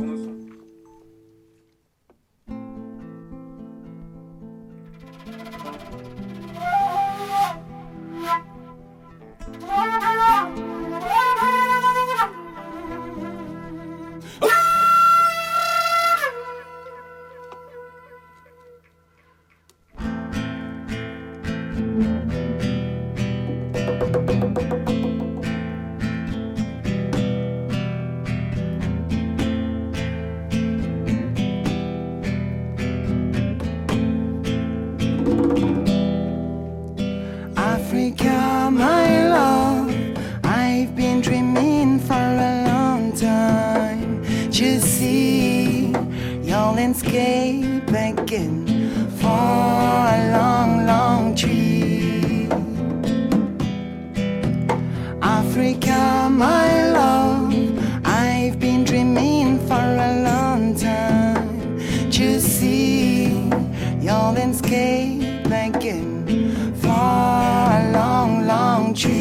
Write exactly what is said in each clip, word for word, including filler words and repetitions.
Africa, my love, I've been dreaming for a long time to see your landscape again for a long, long trip. Africa, my love, I've been dreaming for a long time to see your landscape again for a long, long trip.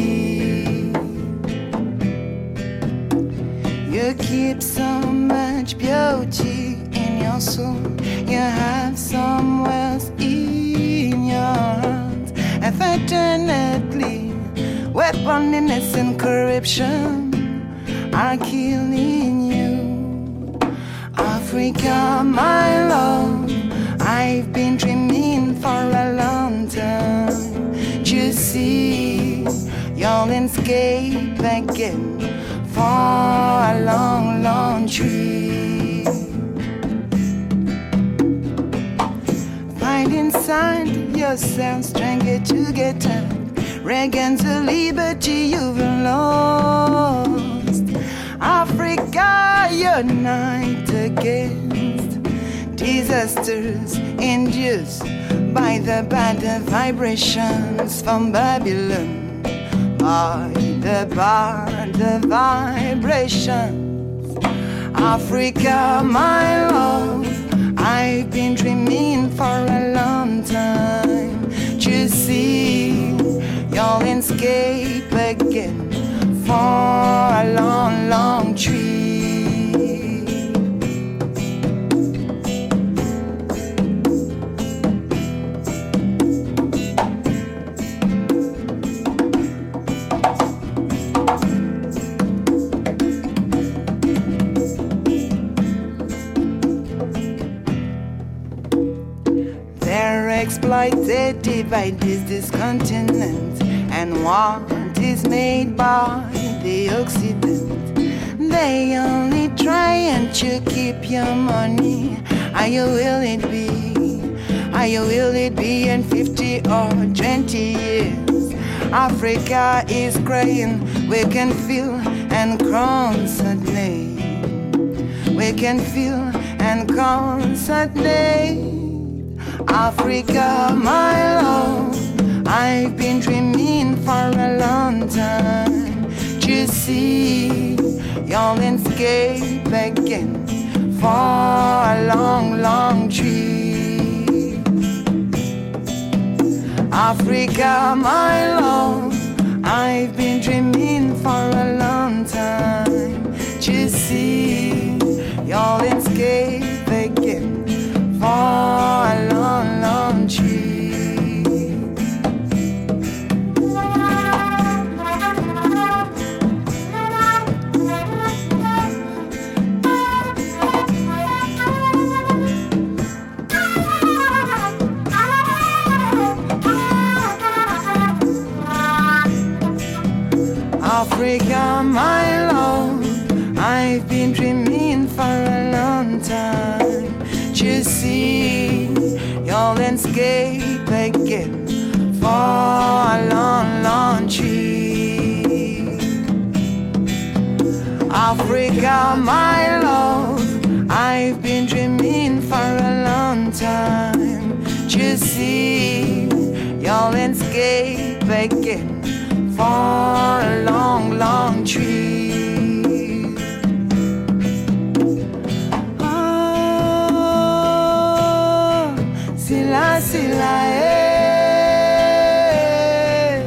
You keep so much beauty in your soul. You have some wealth in your heart. Unfortunately, weaponliness and corruption are killing you. Africa, my love, I've been dreaming for a long time to see your landscape again for a long, long trip. Find inside yourself strength to get up, regain the liberty you've lost. Africa, unite against disasters induced by the bad vibrations from Babylon, by the bad vibrations. Africa, my love, I've been dreaming for a long time to see your landscape again for a long, long trip. Exploited, divide this continent, and what is made by the Occident. They only trying to keep your money. How you will it be? How you will it be in fifty or twenty years? Africa is crying. We can feel and constantly. We can feel and constantly. Africa, my love, I've been dreaming for a long time to see your landscape again for a long, long trip. Africa, my love, I've been dreaming for a long time to see your landscape again for a long, long trip. Africa, my love, I've been dreaming for a long time to see your landscape again for a long, long trip. Africa, my love, I've been dreaming for a long time to see your landscape again for a long, long trip. Sila, sila, eh.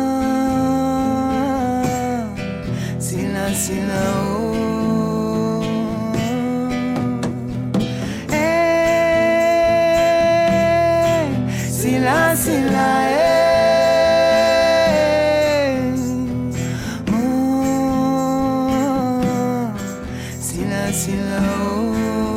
Ah, sila, sila, oh. Sila, sila, eh. Oh, sila, sila, oh.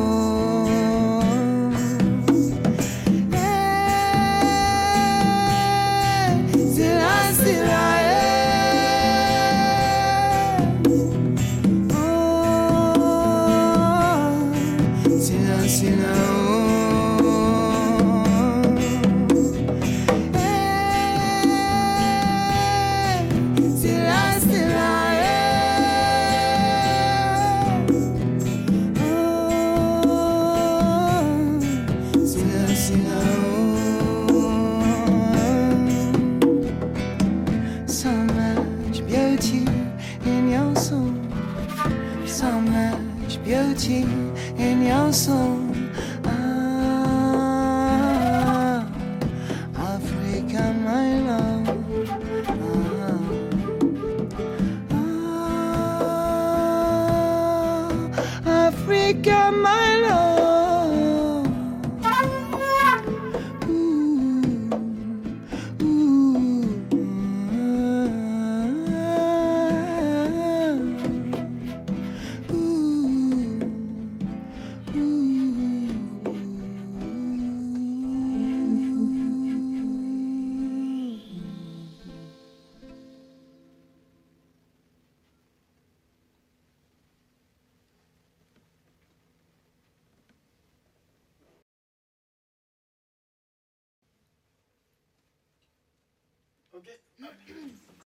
So much beauty in your soul, so much beauty in your soul. Ah, Africa, my love. Ah, ah, Africa, my love. Okay.